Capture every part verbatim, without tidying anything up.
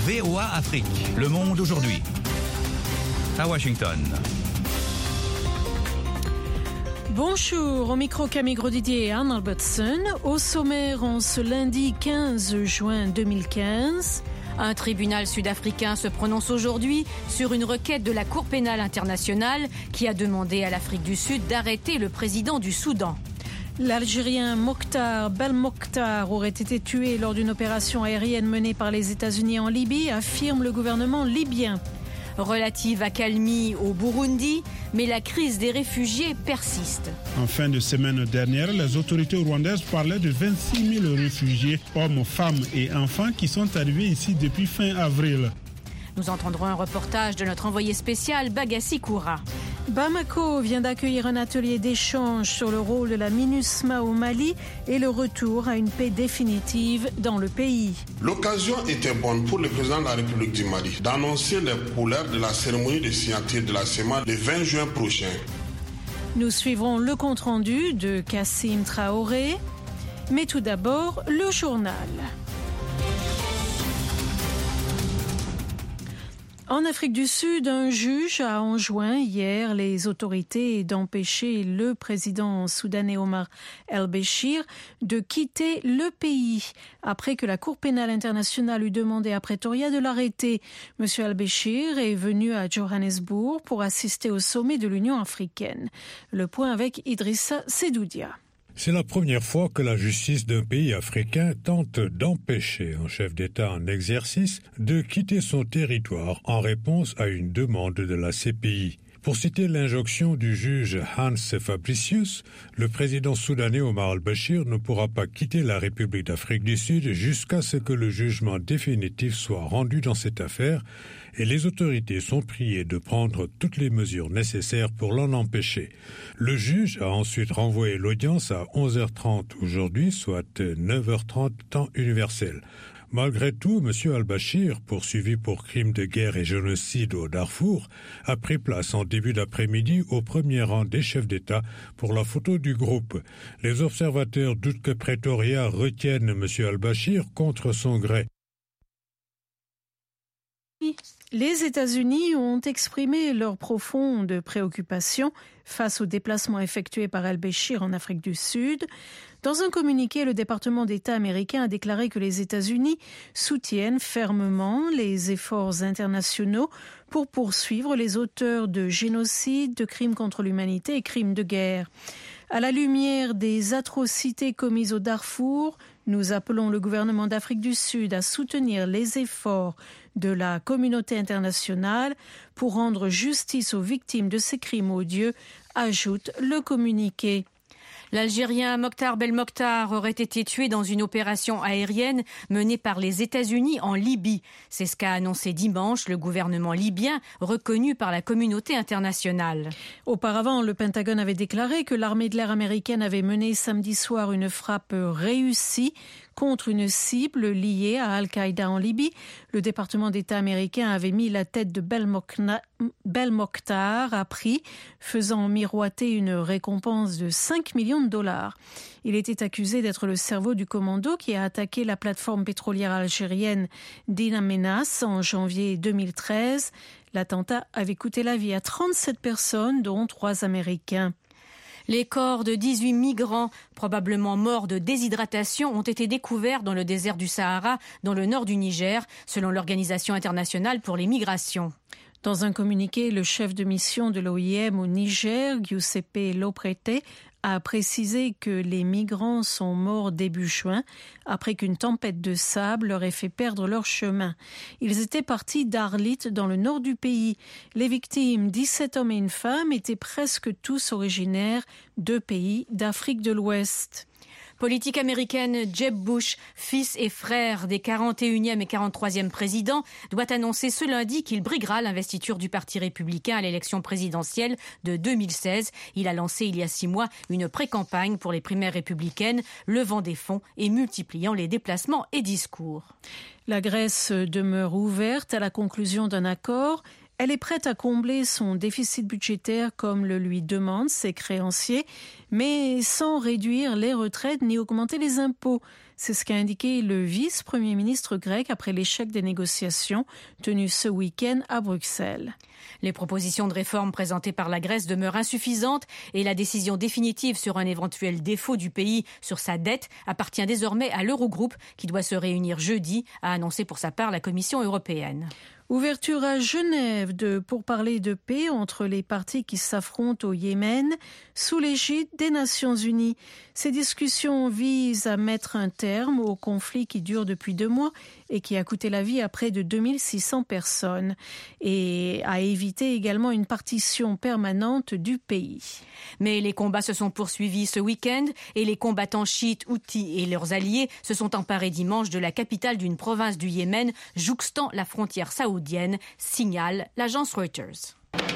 V O A Afrique. Le monde aujourd'hui. À Washington. Bonjour, au micro Camille Grosdidier et Anne Albertson. Au sommaire, en ce lundi quinze juin deux mille quinze... Un tribunal sud-africain se prononce aujourd'hui sur une requête de la Cour pénale internationale qui a demandé à l'Afrique du Sud d'arrêter le président du Soudan. L'Algérien Mokhtar Belmokhtar aurait été tué lors d'une opération aérienne menée par les États-Unis en Libye, affirme le gouvernement libyen. Relative accalmie au Burundi, mais la crise des réfugiés persiste. En fin de semaine dernière, les autorités rwandaises parlaient de vingt-six mille réfugiés, hommes, femmes et enfants qui sont arrivés ici depuis fin avril. Nous entendrons un reportage de notre envoyé spécial Bagassi Koura. Bamako vient d'accueillir un atelier d'échange sur le rôle de la MINUSMA au Mali et le retour à une paix définitive dans le pays. L'occasion était bonne pour le président de la République du Mali d'annoncer les couleurs de la cérémonie de signature de la C E M A le vingt juin prochain. Nous suivrons le compte-rendu de Kassim Traoré, mais tout d'abord le journal. En Afrique du Sud, un juge a enjoint hier les autorités d'empêcher le président soudanais Omar el-Béchir de quitter le pays après que la Cour pénale internationale eut demandé à Pretoria de l'arrêter. Monsieur el-Béchir est venu à Johannesburg pour assister au sommet de l'Union africaine. Le point avec Idrissa Sedoudia. C'est la première fois que la justice d'un pays africain tente d'empêcher un chef d'État en exercice de quitter son territoire en réponse à une demande de la C P I. Pour citer l'injonction du juge Hans Fabricius, le président soudanais Omar el-Béchir ne pourra pas quitter la République d'Afrique du Sud jusqu'à ce que le jugement définitif soit rendu dans cette affaire et les autorités sont priées de prendre toutes les mesures nécessaires pour l'en empêcher. Le juge a ensuite renvoyé l'audience à onze heures trente aujourd'hui, soit neuf heures trente temps universel. Malgré tout, M. al-Béchir, poursuivi pour crimes de guerre et génocide au Darfour, a pris place en début d'après-midi au premier rang des chefs d'État pour la photo du groupe. Les observateurs doutent que Pretoria retienne M. al-Béchir contre son gré. Les États-Unis ont exprimé leur profonde préoccupation face au déplacement effectué par el-Béchir en Afrique du Sud. Dans un communiqué, le département d'État américain a déclaré que les États-Unis soutiennent fermement les efforts internationaux pour poursuivre les auteurs de génocide, de crimes contre l'humanité et crimes de guerre. À la lumière des atrocités commises au Darfour, nous appelons le gouvernement d'Afrique du Sud à soutenir les efforts de la communauté internationale pour rendre justice aux victimes de ces crimes odieux, ajoute le communiqué. L'Algérien Mokhtar Belmokhtar aurait été tué dans une opération aérienne menée par les États-Unis en Libye. C'est ce qu'a annoncé dimanche le gouvernement libyen, reconnu par la communauté internationale. Auparavant, le Pentagone avait déclaré que l'armée de l'air américaine avait mené samedi soir une frappe réussie contre une cible liée à Al-Qaïda en Libye. Le département d'État américain avait mis la tête de Belmokhtar à prix, faisant miroiter une récompense de cinq millions de dollars. Il était accusé d'être le cerveau du commando qui a attaqué la plateforme pétrolière algérienne d'In Amenas en janvier deux mille treize. L'attentat avait coûté la vie à trente-sept personnes, dont trois Américains. Les corps de dix-huit migrants, probablement morts de déshydratation, ont été découverts dans le désert du Sahara, dans le nord du Niger, selon l'Organisation internationale pour les migrations. Dans un communiqué, le chef de mission de l'O I M au Niger, Giuseppe Loprete, a précisé que les migrants sont morts début juin après qu'une tempête de sable leur ait fait perdre leur chemin. Ils étaient partis d'Arlit dans le nord du pays. Les victimes, dix-sept hommes et une femme, étaient presque tous originaires de pays d'Afrique de l'Ouest. Politique américaine, Jeb Bush, fils et frère des quarante et unième et quarante-troisième présidents, doit annoncer ce lundi qu'il briguera l'investiture du Parti républicain à l'élection présidentielle de deux mille seize. Il a lancé il y a six mois une pré-campagne pour les primaires républicaines, levant des fonds et multipliant les déplacements et discours. La Grèce demeure ouverte à la conclusion d'un accord. Elle est prête à combler son déficit budgétaire comme le lui demandent ses créanciers, mais sans réduire les retraites ni augmenter les impôts. C'est ce qu'a indiqué le vice-premier ministre grec après l'échec des négociations tenues ce week-end à Bruxelles. Les propositions de réforme présentées par la Grèce demeurent insuffisantes et la décision définitive sur un éventuel défaut du pays sur sa dette appartient désormais à l'Eurogroupe qui doit se réunir jeudi, a annoncé pour sa part la Commission européenne. Ouverture à Genève de pourparlers de paix entre les parties qui s'affrontent au Yémen sous l'égide des Nations Unies. Ces discussions visent à mettre un terme au conflit qui dure depuis deux mois et qui a coûté la vie à près de deux mille six cents personnes et à éviter également une partition permanente du pays. Mais les combats se sont poursuivis ce week-end et les combattants chiites Houthis et leurs alliés se sont emparés dimanche de la capitale d'une province du Yémen jouxtant la frontière saoudienne, signale l'agence Reuters.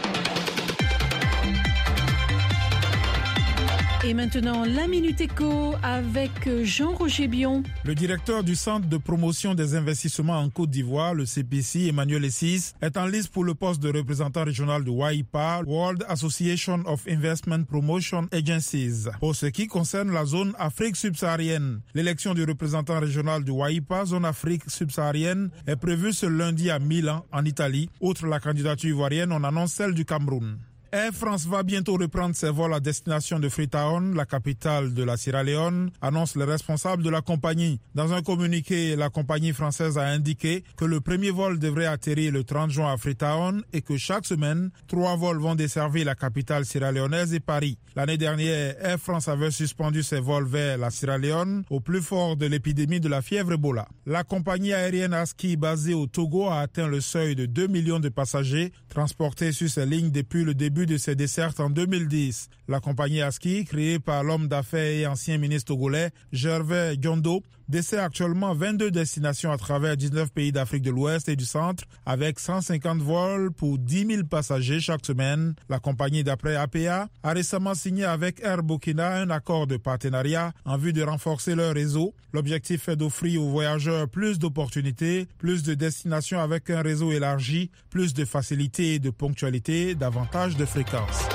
Et maintenant, la Minute Éco avec Jean-Roger Bion. Le directeur du Centre de promotion des investissements en Côte d'Ivoire, le C P C, Emmanuel Essis, est en liste pour le poste de représentant régional de W I P A, World Association of Investment Promotion Agencies, pour ce qui concerne la zone Afrique subsaharienne. L'élection du représentant régional du W I P A, zone Afrique subsaharienne, est prévue ce lundi à Milan, en Italie. Outre la candidature ivoirienne, on annonce celle du Cameroun. Air France va bientôt reprendre ses vols à destination de Freetown, la capitale de la Sierra Leone, annonce le responsable de la compagnie. Dans un communiqué, la compagnie française a indiqué que le premier vol devrait atterrir le trente juin à Freetown et que chaque semaine, trois vols vont desservir la capitale sierra-léonaise et Paris. L'année dernière, Air France avait suspendu ses vols vers la Sierra Leone au plus fort de l'épidémie de la fièvre Ebola. La compagnie aérienne ASKI basée au Togo a atteint le seuil de deux millions de passagers transportés sur ses lignes depuis le début de ses dessertes en deux mille dix. La compagnie ASKI, créée par l'homme d'affaires et ancien ministre togolais Gervais Gyondo, dessert actuellement vingt-deux destinations à travers dix-neuf pays d'Afrique de l'Ouest et du Centre, avec cent cinquante vols pour dix mille passagers chaque semaine. La compagnie, d'après A P A, a récemment signé avec Air Burkina un accord de partenariat en vue de renforcer leur réseau. L'objectif est d'offrir aux voyageurs plus d'opportunités, plus de destinations avec un réseau élargi, plus de facilité et de ponctualité, davantage de fréquences.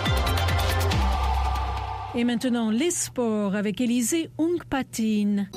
Et maintenant, les sports avec Élisée Ungpatine.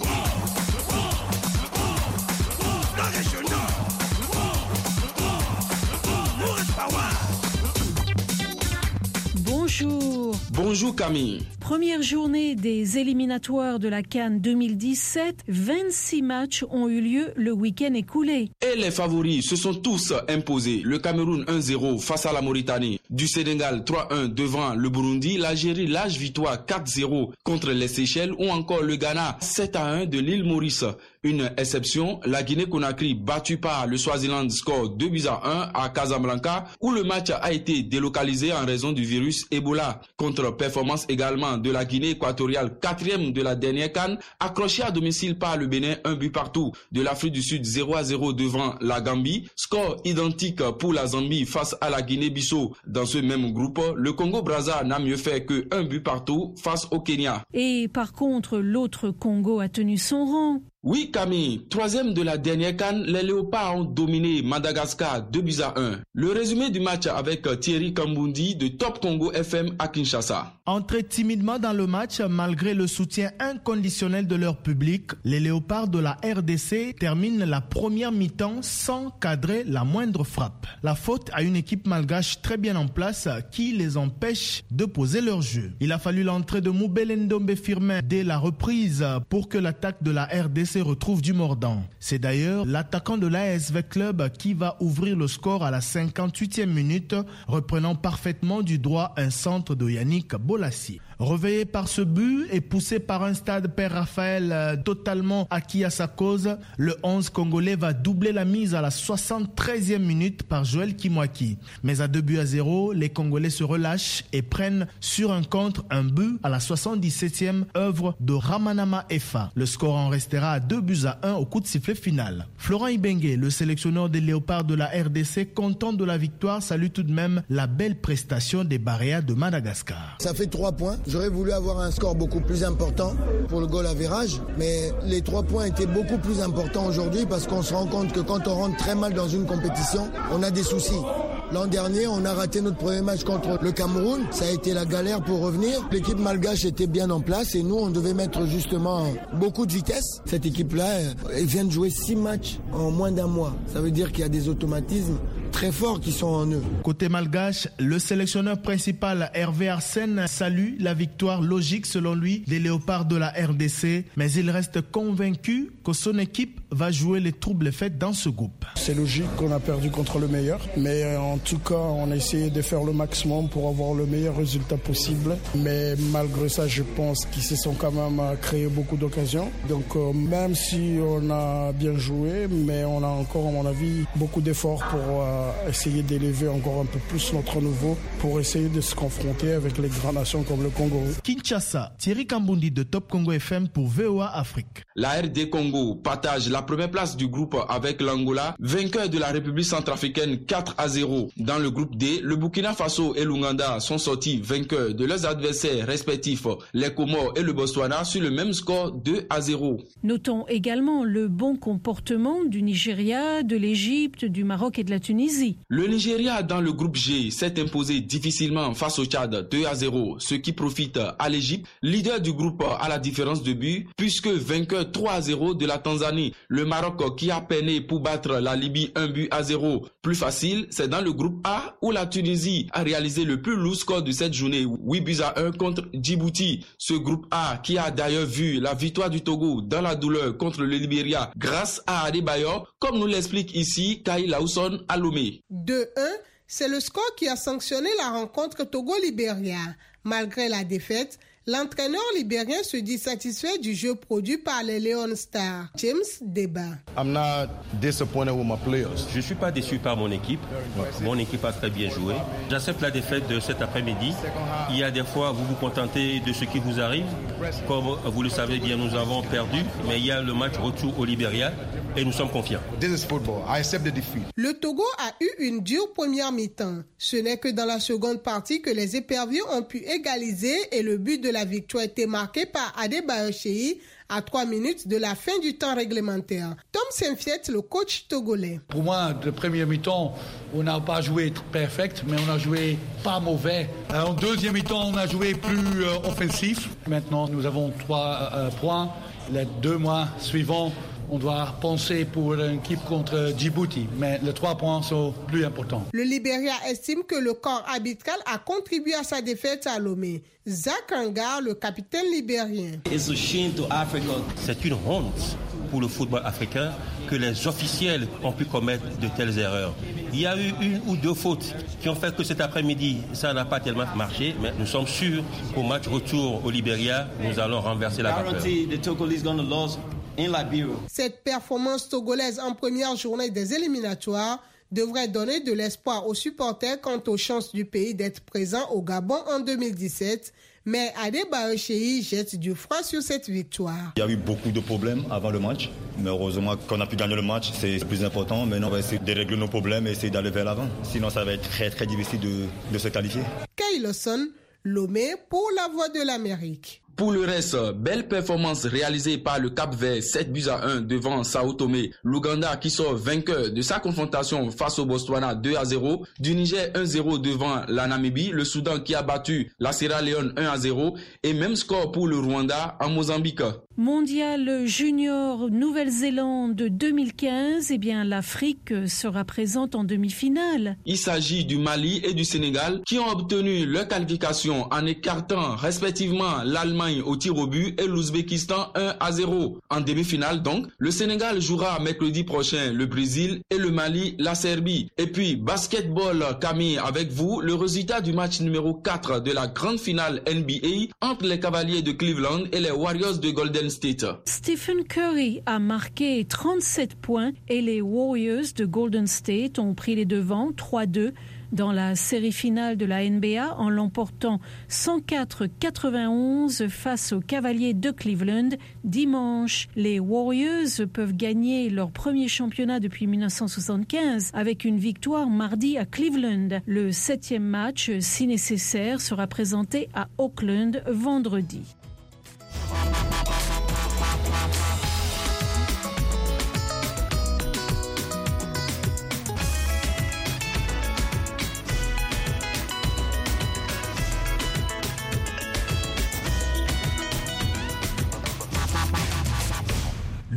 Bonjour. Bonjour Camille. Première journée des éliminatoires de la CAN deux mille dix-sept, vingt-six matchs ont eu lieu le week-end écoulé. Et les favoris se sont tous imposés. Le Cameroun un zéro face à la Mauritanie, du Sénégal trois un devant le Burundi, l'Algérie large victoire quatre zéro contre les Seychelles ou encore le Ghana sept à un de l'île Maurice. Une exception, la Guinée-Conakry battue par le Swaziland score deux buts à un à Casablanca où le match a été délocalisé en raison du virus Ebola. Contre-performance également de la Guinée équatoriale, quatrième de la dernière CAN, accrochée à domicile par le Bénin, un but partout. De l'Afrique du Sud, zéro à zéro devant la Gambie. Score identique pour la Zambie face à la Guinée-Bissau. Dans ce même groupe, le Congo-Brazza n'a mieux fait que un but partout face au Kenya. Et par contre, l'autre Congo a tenu son rang. Oui Camille, troisième de la dernière CAN, les Léopards ont dominé Madagascar deux buts à un. Le résumé du match avec Thierry Kambundi de Top Congo F M à Kinshasa. Entrés timidement dans le match, malgré le soutien inconditionnel de leur public, les Léopards de la R D C terminent la première mi-temps sans cadrer la moindre frappe. La faute à une équipe malgache très bien en place qui les empêche de poser leur jeu. Il a fallu l'entrée de Moubele Ndombe Firmin dès la reprise pour que l'attaque de la R D C retrouve du mordant. C'est d'ailleurs l'attaquant de l'A S V Club qui va ouvrir le score à la cinquante-huitième minute, reprenant parfaitement du droit un centre de Yannick Bolassi. Réveillé par ce but et poussé par un stade Père Raphaël totalement acquis à sa cause, le onze congolais va doubler la mise à la soixante-treizième minute par Joël Kimwaki. Mais à deux buts à zéro, les Congolais se relâchent et prennent sur un contre un but à la soixante-dix-septième, œuvre de Ramanama Efa. Le score en restera à deux buts à un au coup de sifflet final. Florent Ibenge, le sélectionneur des Léopards de la R D C, content de la victoire, salue tout de même la belle prestation des Baréas de Madagascar. Ça fait trois points. J'aurais voulu avoir un score beaucoup plus important pour le goal average, mais les trois points étaient beaucoup plus importants aujourd'hui parce qu'on se rend compte que quand on rentre très mal dans une compétition, on a des soucis. L'an dernier, on a raté notre premier match contre le Cameroun. Ça a été la galère pour revenir. L'équipe malgache était bien en place et nous, on devait mettre justement beaucoup de vitesse. Cette équipe-là, elle vient de jouer six matchs en moins d'un mois. Ça veut dire qu'il y a des automatismes très forts qui sont en eux. Côté malgache, le sélectionneur principal Hervé Arsène salue la victoire logique selon lui des Léopards de la R D C, mais il reste convaincu que son équipe va jouer les troubles faits dans ce groupe. C'est logique qu'on a perdu contre le meilleur, mais en tout cas on a essayé de faire le maximum pour avoir le meilleur résultat possible, mais malgré ça je pense qu'ils se sont quand même créé beaucoup d'occasions, donc euh, même si on a bien joué, mais on a encore à mon avis beaucoup d'efforts pour euh, essayer d'élever encore un peu plus notre niveau pour essayer de se confronter avec les grandes nations comme le Congo. Kinshasa, Thierry Kambundi de Top Congo F M pour V O A Afrique. La R D Congo partage la première place du groupe avec l'Angola, vainqueur de la République centrafricaine quatre à zéro. Dans le groupe D, le Burkina Faso et l'Ouganda sont sortis vainqueurs de leurs adversaires respectifs, les Comores et le Botswana, sur le même score deux à zéro. Notons également le bon comportement du Nigeria, de l'Égypte, du Maroc et de la Tunisie. Le Nigeria dans le groupe G s'est imposé difficilement face au Tchad deux à zéro, ce qui profite à l'Égypte, leader du groupe à la différence de but, puisque vainqueur trois à zéro de la Tanzanie. Le Maroc qui a peiné pour battre la Libye un but à zéro. Plus facile, c'est dans le groupe A où la Tunisie a réalisé le plus lourd score de cette journée, huit buts à un contre Djibouti. Ce groupe A qui a d'ailleurs vu la victoire du Togo dans la douleur contre le Libéria grâce à Adebayor, comme nous l'explique ici Kai Lawson Alomé. deux un, c'est le score qui a sanctionné la rencontre Togo-Libéria. Malgré la défaite, l'entraîneur libérien se dit satisfait du jeu produit par les Leon Stars. James Deba. I'm not disappointed with my players. Je ne suis pas déçu par mon équipe. Mon équipe a très bien joué. J'accepte la défaite de cet après-midi. Il y a des fois, vous vous contentez de ce qui vous arrive. Comme vous le savez bien, nous avons perdu. Mais il y a le match retour au Libéria et nous sommes confiants. This is football. I accept the defeat. Le Togo a eu une dure première mi-temps. Ce n'est que dans la seconde partie que les éperviers ont pu égaliser et le but de la victoire a été marqué par Adebayor Cheyi à trois minutes de la fin du temps réglementaire. Tom Saint-Fiet, le coach togolais. Pour moi, le premier mi-temps, on n'a pas joué perfect, mais on a joué pas mauvais. En deuxième mi-temps, on a joué plus euh, offensif. Maintenant, nous avons trois euh, points. Les deux mois suivants, on doit penser pour une équipe contre Djibouti, mais les trois points sont plus importants. Le Libéria estime que le corps arbitral a contribué à sa défaite à Lomé. Zach Angar, le capitaine libérien. C'est une honte pour le football africain que les officiels ont pu commettre de telles erreurs. Il y a eu une ou deux fautes qui ont fait que cet après-midi, ça n'a pas tellement marché, mais nous sommes sûrs qu'au match retour au Libéria, nous allons renverser la vapeur. Cette performance togolaise en première journée des éliminatoires devrait donner de l'espoir aux supporters quant aux chances du pays d'être présent au Gabon en deux mille dix-sept. Mais Adebayor Cheyi jette du froid sur cette victoire. Il y a eu beaucoup de problèmes avant le match, mais heureusement qu'on a pu gagner le match, c'est le plus important. Maintenant, on va essayer de régler nos problèmes et essayer d'aller vers l'avant. Sinon, ça va être très très difficile de, de se qualifier. Kay Lawson, Lomé pour la Voix de l'Amérique. Pour le reste, belle performance réalisée par le Cap-Vert, sept buts à un devant Sao Tomé. L'Ouganda qui sort vainqueur de sa confrontation face au Botswana deux à zéro. Du Niger un zéro devant la Namibie. Le Soudan qui a battu la Sierra Leone un à zéro. Et même score pour le Rwanda en Mozambique. Mondial Junior Nouvelle-Zélande deux mille quinze, eh bien l'Afrique sera présente en demi-finale. Il s'agit du Mali et du Sénégal qui ont obtenu leur qualification en écartant respectivement l'Allemagne au tir au but et l'Ouzbékistan un à zéro. En demi-finale donc, le Sénégal jouera mercredi prochain le Brésil et le Mali la Serbie. Et puis basketball, Camille, avec vous, le résultat du match numéro quatre de la grande finale N B A entre les Cavaliers de Cleveland et les Warriors de Golden State. Stephen Curry a marqué trente-sept points et les Warriors de Golden State ont pris les devants trois deux dans la série finale de la N B A en l'emportant cent quatre à quatre-vingt-onze face aux Cavaliers de Cleveland dimanche. Les Warriors peuvent gagner leur premier championnat depuis mille neuf cent soixante-quinze avec une victoire mardi à Cleveland. Le septième match, si nécessaire, sera présenté à Auckland vendredi.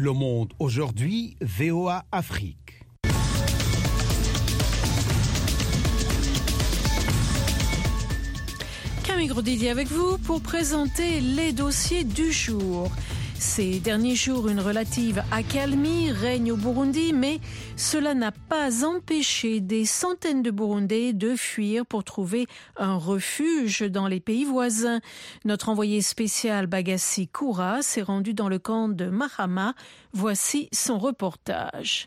Le Monde aujourd'hui, V O A Afrique. Camille Grosdidier avec vous pour présenter les dossiers du jour. Ces derniers jours, une relative accalmie règne au Burundi, mais cela n'a pas empêché des centaines de Burundais de fuir pour trouver un refuge dans les pays voisins. Notre envoyé spécial Bagassi Koura s'est rendu dans le camp de Mahama. Voici son reportage.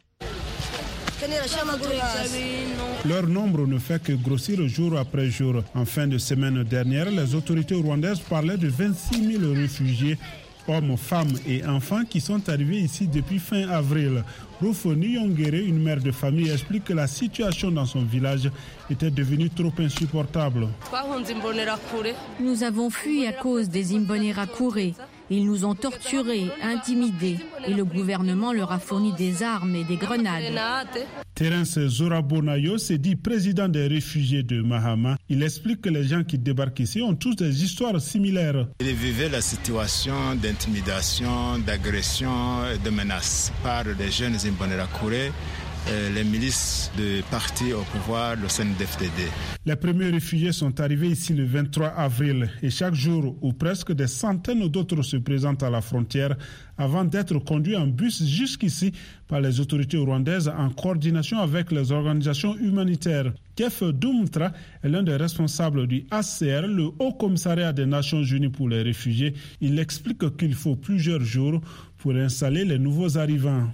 Leur nombre ne fait que grossir jour après jour. En fin de semaine dernière, les autorités rwandaises parlaient de vingt-six mille réfugiés, hommes, femmes et enfants qui sont arrivés ici depuis fin avril. Rufo Niyongere, une mère de famille, explique que la situation dans son village était devenue trop insupportable. Nous avons fui à cause des Imbonerakure. Ils nous ont torturés, intimidés, et le gouvernement leur a fourni des armes et des grenades. Terence Zorabonayo s'est dit président des réfugiés de Mahama. Il explique que les gens qui débarquent ici ont tous des histoires similaires. Ils vivaient la situation d'intimidation, d'agression et de menaces par des jeunes Imbonerakure, les milices de partis au pouvoir, le C N D F D D. Les premiers réfugiés sont arrivés ici le vingt-trois avril et chaque jour ou presque des centaines d'autres se présentent à la frontière avant d'être conduits en bus jusqu'ici par les autorités rwandaises en coordination avec les organisations humanitaires. Kef Dumtra est l'un des responsables du H C R, le Haut Commissariat des Nations Unies pour les réfugiés. Il explique qu'il faut plusieurs jours pour installer les nouveaux arrivants.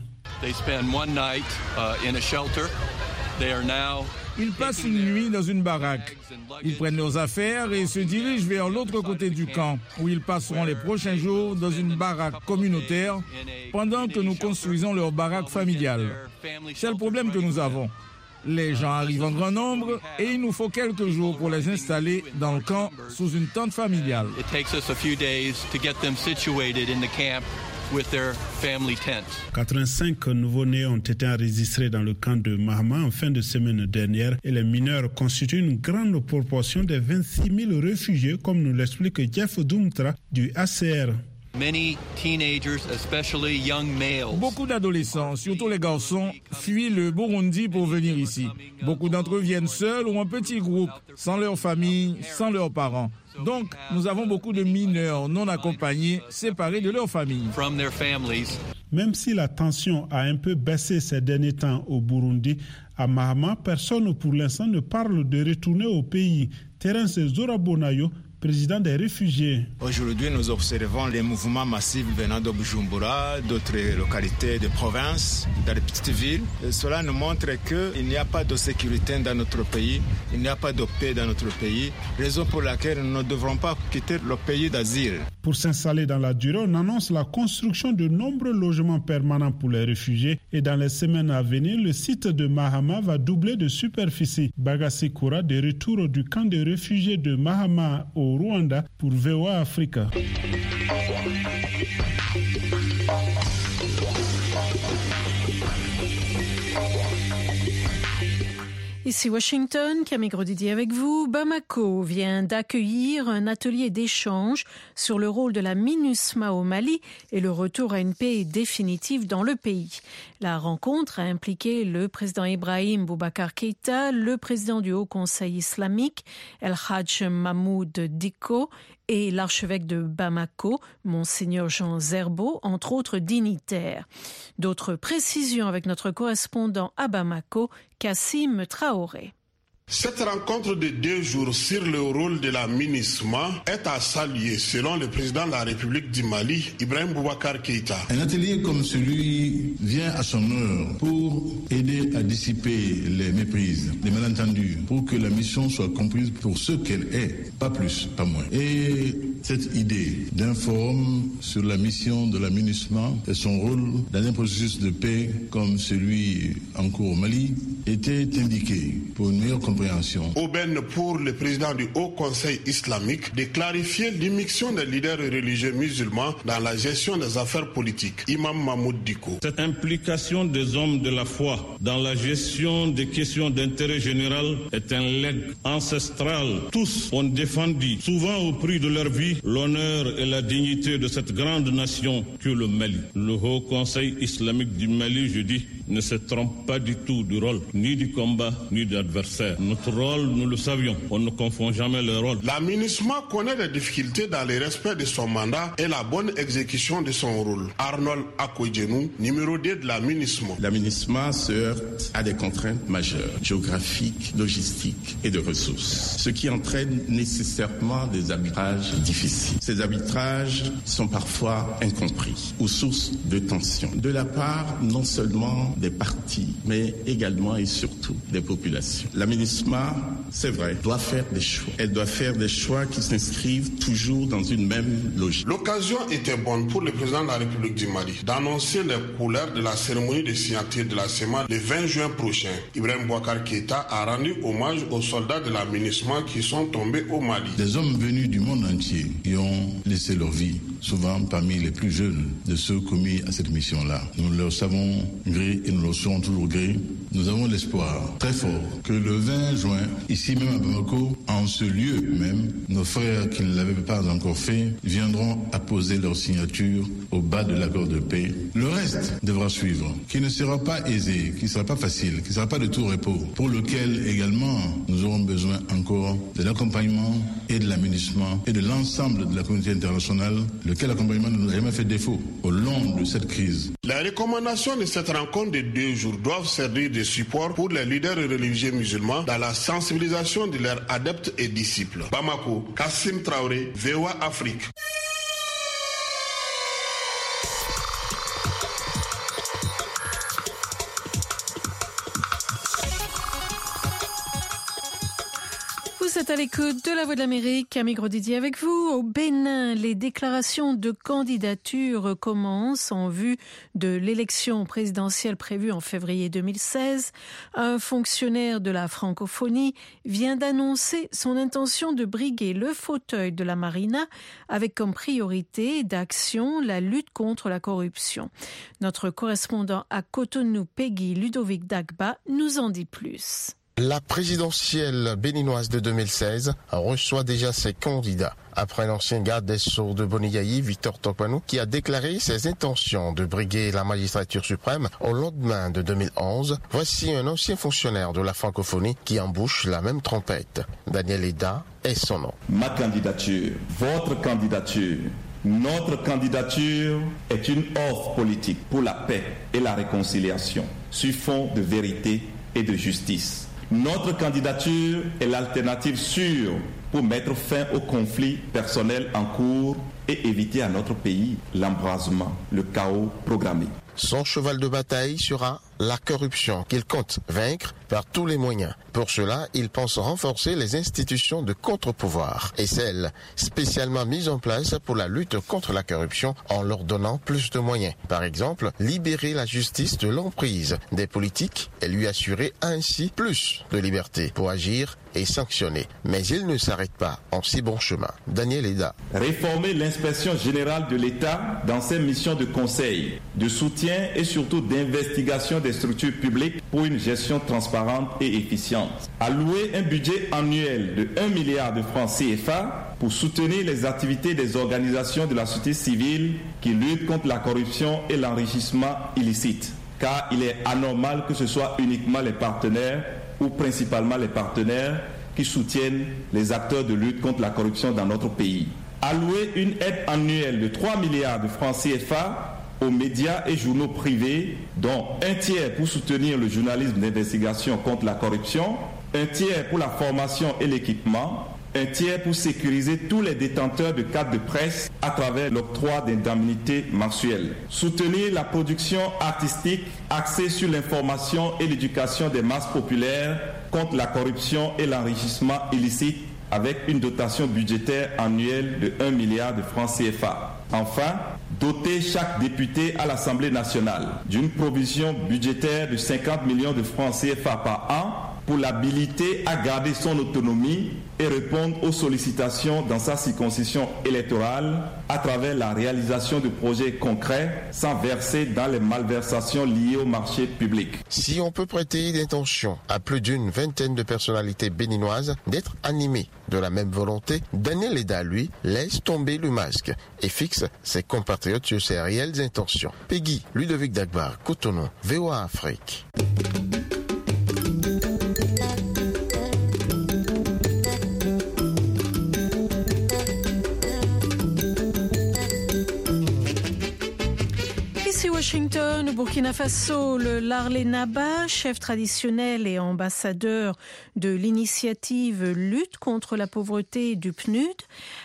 Ils passent une nuit dans une baraque. Ils prennent leurs affaires et se dirigent vers l'autre côté du camp, où ils passeront les prochains jours dans une baraque communautaire, pendant que nous construisons leur baraque familiale. C'est le problème que nous avons. Les gens arrivent en grand nombre et il nous faut quelques jours pour les installer dans le camp sous une tente familiale. quatre-vingt-cinq nouveaux-nés ont été enregistrés dans le camp de Mahama en fin de semaine dernière et les mineurs constituent une grande proportion des vingt-six mille réfugiés, comme nous l'explique Jeff Dumtra du H C R. Beaucoup d'adolescents, surtout les garçons, fuient le Burundi pour venir ici. Beaucoup d'entre eux viennent seuls ou en petits groupes, sans leur famille, sans leurs parents. Donc, nous avons beaucoup de mineurs non accompagnés, séparés de leur famille. Même si la tension a un peu baissé ces derniers temps au Burundi, à Mahama, personne pour l'instant ne parle de retourner au pays. Terence Zorabonayo, président des réfugiés. Aujourd'hui, nous observons les mouvements massifs venant de Bujumbura, d'autres localités de province, dans les petites villes. Et cela nous montre qu'il n'y a pas de sécurité dans notre pays, il n'y a pas de paix dans notre pays, raison pour laquelle nous ne devrons pas quitter le pays d'asile. Pour s'installer dans la durée, on annonce la construction de nombreux logements permanents pour les réfugiés et dans les semaines à venir, le site de Mahama va doubler de superficie. Bagassi Koura, de retour du camp de réfugiés de Mahama au Rwanda pour V O A Africa. Ici Washington, Camille Grosdidier avec vous. Bamako vient d'accueillir un atelier d'échange sur le rôle de la MINUSMA au Mali et le retour à une paix définitive dans le pays. La rencontre a impliqué le président Ibrahim Boubacar Keïta, le président du Haut Conseil islamique, El Hadj Mahmoud Dicko, et l'archevêque de Bamako, Monseigneur Jean Zerbo, entre autres dignitaires. D'autres précisions avec notre correspondant à Bamako, Kassim Traoré. Cette rencontre de deux jours sur le rôle de la MINUSMA est à saluer selon le président de la République du Mali, Ibrahim Boubacar Keïta. Un atelier comme celui vient à son heure pour aider à dissiper les méprises, les malentendus, pour que la mission soit comprise pour ce qu'elle est, pas plus, pas moins. Et cette idée d'un forum sur la mission de la MINUSMA et son rôle dans un processus de paix comme celui en cours au Mali était indiquée pour une meilleure compréhension. Aubaine pour le président du Haut Conseil islamique de clarifier l'immixtion des leaders religieux musulmans dans la gestion des affaires politiques. Imam Mahmoud Dicko. Cette implication des hommes de la foi dans la gestion des questions d'intérêt général est un legs ancestral. Tous ont défendu, souvent au prix de leur vie, aussi l'honneur et la dignité de cette grande nation que le Mali. Le Haut Conseil islamique du Mali, je dis, ne se trompe pas du tout du rôle, ni du combat, ni de l'adversaire. Notre rôle, nous le savions, on ne confond jamais le rôle. La MINUSMA connaît des difficultés dans le respect de son mandat et la bonne exécution de son rôle. Arnold Akoudjenou, numéro deux de la MINUSMA. La MINUSMA se heurte à des contraintes majeures, géographiques, logistiques et de ressources, ce qui entraîne nécessairement des arbitrages difficiles. Ces arbitrages sont parfois incompris ou source de tensions de la part non seulement des partis, mais également et surtout des populations. La MINUSMA, c'est vrai, doit faire des choix. Elle doit faire des choix qui s'inscrivent toujours dans une même logique. L'occasion était bonne pour le président de la République du Mali d'annoncer les couleurs de la cérémonie de signature de la C E M A le vingt juin prochain. Ibrahim Boubacar Keïta a rendu hommage aux soldats de la MINUSMA qui sont tombés au Mali. Des hommes venus du monde entier qui ont laissé leur vie, souvent parmi les plus jeunes de ceux commis à cette mission-là. Nous leur savons gré et nous leur serons toujours gré. Nous avons l'espoir très fort que le vingt juin, ici même à Bamako, en ce lieu même, nos frères qui ne l'avaient pas encore fait viendront apposer leur signature au bas de l'accord de paix. Le reste devra suivre, qui ne sera pas aisé, qui ne sera pas facile, qui ne sera pas de tout repos, pour lequel également nous aurons besoin encore de l'accompagnement et de l'aménagement et de l'ensemble de la communauté internationale, lequel accompagnement ne nous a jamais fait défaut au long de cette crise. Les recommandations de cette rencontre de deux jours doivent servir de support pour les leaders religieux musulmans dans la sensibilisation de leurs adeptes et disciples. Bamako, Kassim Traoré, V O A Afrique. Vous êtes à l'écoute de La Voix de l'Amérique. Camille Grosdidier avec vous. Au Bénin, les déclarations de candidature commencent en vue de l'élection présidentielle prévue en février deux mille seize. Un fonctionnaire de la francophonie vient d'annoncer son intention de briguer le fauteuil de la Marina avec comme priorité d'action la lutte contre la corruption. Notre correspondant à Cotonou, Peggy Ludovic Dagba, nous en dit plus. La présidentielle béninoise de deux mille seize reçoit déjà ses candidats. Après l'ancien garde des Sceaux de Boniaï, Victor Tokpanou, qui a déclaré ses intentions de briguer la magistrature suprême au lendemain de deux mille onze, voici un ancien fonctionnaire de la francophonie qui embouche la même trompette. Daniel Eda est son nom. Ma candidature, votre candidature, notre candidature est une offre politique pour la paix et la réconciliation, sur fond de vérité et de justice. Notre candidature est l'alternative sûre pour mettre fin aux conflits personnels en cours et éviter à notre pays l'embrasement, le chaos programmé. Son cheval de bataille sera la corruption qu'il compte vaincre par tous les moyens. Pour cela, il pense renforcer les institutions de contre-pouvoir et celles spécialement mises en place pour la lutte contre la corruption en leur donnant plus de moyens. Par exemple, libérer la justice de l'emprise des politiques et lui assurer ainsi plus de liberté pour agir et sanctionner. Mais il ne s'arrête pas en si bon chemin. Daniel Eda. Réformer l'inspection générale de l'État dans ses missions de conseil, de soutien et surtout d'investigation des structures publiques pour une gestion transparente et efficiente. Allouer un budget annuel de un milliard de francs C F A pour soutenir les activités des organisations de la société civile qui luttent contre la corruption et l'enrichissement illicite. Car il est anormal que ce soit uniquement les partenaires ou principalement les partenaires qui soutiennent les acteurs de lutte contre la corruption dans notre pays. Allouer une aide annuelle de trois milliards de francs C F A aux médias et journaux privés, dont un tiers pour soutenir le journalisme d'investigation contre la corruption, un tiers pour la formation et l'équipement, un tiers pour sécuriser tous les détenteurs de cartes de presse à travers l'octroi d'indemnités mensuelles. Soutenir la production artistique axée sur l'information et l'éducation des masses populaires contre la corruption et l'enrichissement illicite avec une dotation budgétaire annuelle de un milliard de francs C F A. Enfin, doter chaque député à l'Assemblée nationale d'une provision budgétaire de cinquante millions de francs C F A par an pour l'habiliter à garder son autonomie et répondre aux sollicitations dans sa circonscription électorale à travers la réalisation de projets concrets sans verser dans les malversations liées au marché public. Si on peut prêter l'intention à plus d'une vingtaine de personnalités béninoises d'être animées de la même volonté, Daniel Eda, lui, laisse tomber le masque et fixe ses compatriotes sur ses réelles intentions. Peggy, Ludovic Dagbar, Cotonou, V O A Afrique. Washington, au Burkina Faso, le Larlé Naba, chef traditionnel et ambassadeur de l'initiative Lutte contre la pauvreté du P N U D,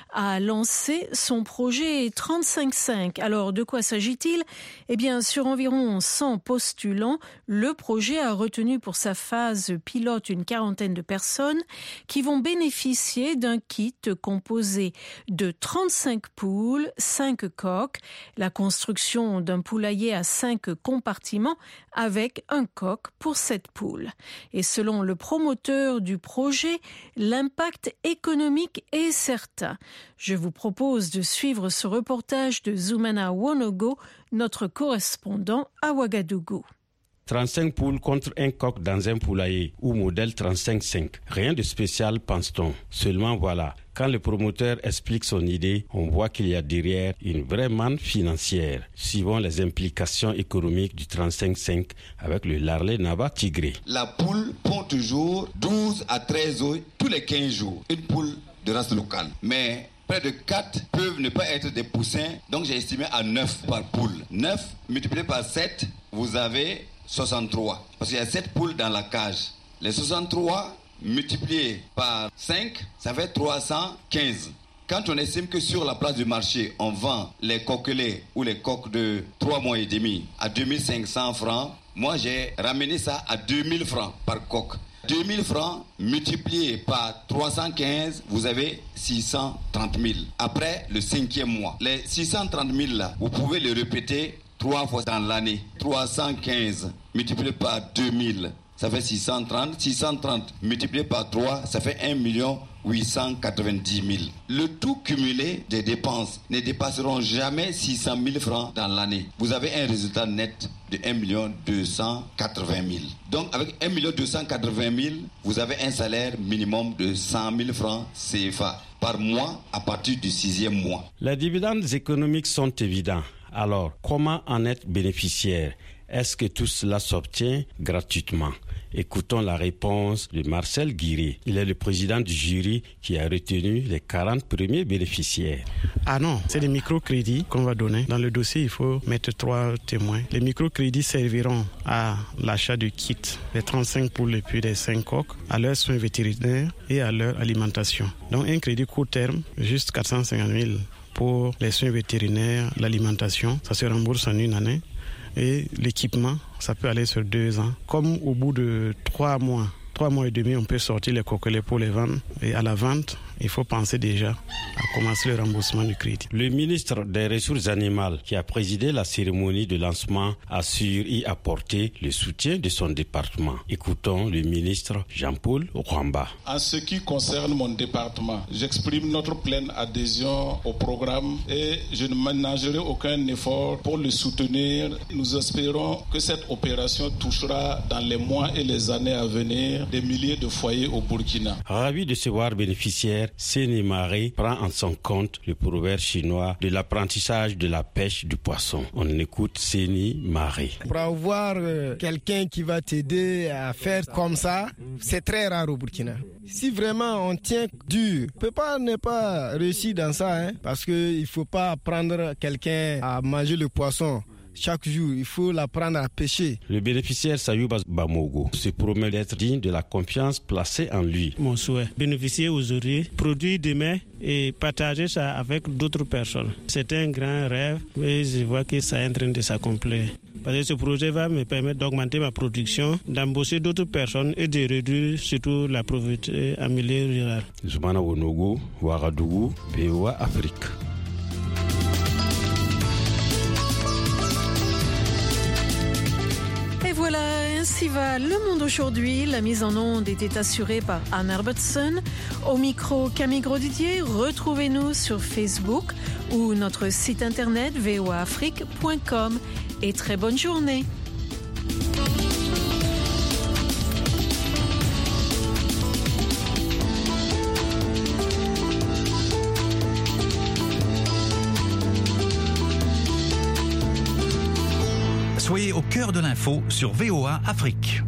a lancé son projet trente-cinq cinq. Alors, de quoi s'agit-il ? Eh bien, sur environ cent postulants, le projet a retenu pour sa phase pilote une quarantaine de personnes qui vont bénéficier d'un kit composé de trente-cinq poules, cinq coques, la construction d'un poulailler à cinq compartiments avec un coq pour sept poules. Et selon le promoteur du projet, l'impact économique est certain. Je vous propose de suivre ce reportage de Zoumana Wonogo, notre correspondant à Ouagadougou. trente-cinq poules contre un coq dans un poulailler ou modèle trente-cinq cinq. Rien de spécial, pense-t-on. Seulement voilà, quand le promoteur explique son idée, on voit qu'il y a derrière une vraie manne financière, suivant les implications économiques du trente-cinq cinq avec le Larlé Naba Tigré. La poule pond toujours douze à treize œufs tous les quinze jours. Une poule de race locale. Mais près de quatre peuvent ne pas être des poussins, donc j'ai estimé à neuf par poule. neuf multiplié par sept, vous avez soixante-trois. Parce qu'il y a sept poules dans la cage. Les soixante-trois multipliés par cinq, ça fait trois cent quinze. Quand on estime que sur la place du marché, on vend les coquelets ou les coques de trois mois et demi à deux mille cinq cents francs, moi j'ai ramené ça à deux mille francs par coque. deux mille francs multipliés par trois cent quinze, vous avez six cent trente mille. Après le cinquième mois, les six cent trente mille là, vous pouvez les répéter trois fois dans l'année. trois cent quinze multiplié par deux mille, ça fait six cent trente. six cent trente multiplié par trois, ça fait un million huit cent quatre-vingt-dix mille. Le tout cumulé des dépenses ne dépasseront jamais six cent mille francs dans l'année. Vous avez un résultat net de un million deux cent quatre-vingt mille. Donc avec un million deux cent quatre-vingt mille, vous avez un salaire minimum de cent mille francs C F A par mois à partir du sixième mois. Les dividendes économiques sont évidents. Alors, comment en être bénéficiaire ? Est-ce que tout cela s'obtient gratuitement ? Écoutons la réponse de Marcel Guiré. Il est le président du jury qui a retenu les quarante premiers bénéficiaires. Ah non, c'est des microcrédits qu'on va donner. Dans le dossier, il faut mettre trois témoins. Les microcrédits serviront à l'achat de kits, les trente-cinq poules et puis les cinq coques, à leurs soins vétérinaires et à leur alimentation. Donc un crédit court terme, juste quatre cent cinquante mille pour les soins vétérinaires, l'alimentation, ça se rembourse en une année. Et l'équipement, ça peut aller sur deux ans. Comme au bout de trois mois, trois mois et demi, on peut sortir les coquelets pour les vendre. Et à la vente, il faut penser déjà à commencer le remboursement du crédit. Le ministre des Ressources animales, qui a présidé la cérémonie de lancement, assure y apporter le soutien de son département. Écoutons le ministre Jean-Paul Rwamba. En ce qui concerne mon département, j'exprime notre pleine adhésion au programme et je ne ménagerai aucun effort pour le soutenir. Nous espérons que cette opération touchera dans les mois et les années à venir des milliers de foyers au Burkina. Ravi de se voir bénéficiaire, Séni Maré prend en son compte le proverbe chinois de l'apprentissage de la pêche du poisson. On écoute Séni Maré. Pour avoir euh, quelqu'un qui va t'aider à faire comme ça, c'est très rare au Burkina. Si vraiment on tient dur, on ne peut pas ne pas réussir dans ça, hein, parce qu'il ne faut pas apprendre quelqu'un à manger le poisson. Chaque jour, il faut l'apprendre à pêcher. Le bénéficiaire Sayouba Bamogo se promet d'être digne de la confiance placée en lui. Mon souhait, bénéficier aujourd'hui, produire demain et partager ça avec d'autres personnes. C'est un grand rêve, mais je vois que ça est en train de s'accomplir. Parce que ce projet va me permettre d'augmenter ma production, d'embaucher d'autres personnes et de réduire surtout la pauvreté en milieu rural. Zoumana Wonogo, Ouagadougou, V O A Afrique. Et voilà, Ainsi va Le Monde aujourd'hui. La mise en onde était assurée par Anne Herbertson. Au micro, Camille Grosdidier. Retrouvez-nous sur Facebook ou notre site internet v o a afrique point com. Et très bonne journée. Soyez au cœur de l'info sur V O A Afrique.